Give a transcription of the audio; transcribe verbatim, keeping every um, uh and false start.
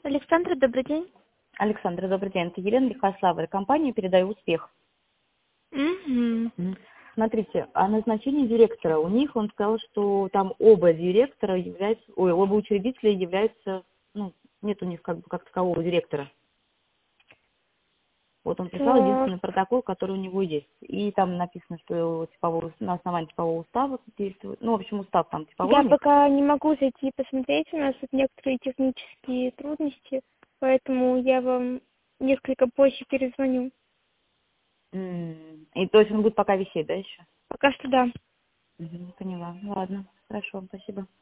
Александра, добрый день. Александра, добрый день. Это Елена Лихослава. Компания «Передаю успех». Угу. Мгм. Смотрите, о назначении директора. У них он сказал, что там оба директора являются, ой, оба учредителя являются, ну, нет у них как бы как такового директора. Вот он прислал Так, единственный протокол, который у него есть. И там написано, что типового, на основании типового устава действует. Ну, в общем, устав там типовой я у них. пока не могу зайти и посмотреть, у нас тут некоторые технические трудности, поэтому я вам несколько позже перезвоню. М, И то есть он будет пока висеть, да, еще? Пока что да. Мгм, поняла. Ладно, хорошо, спасибо.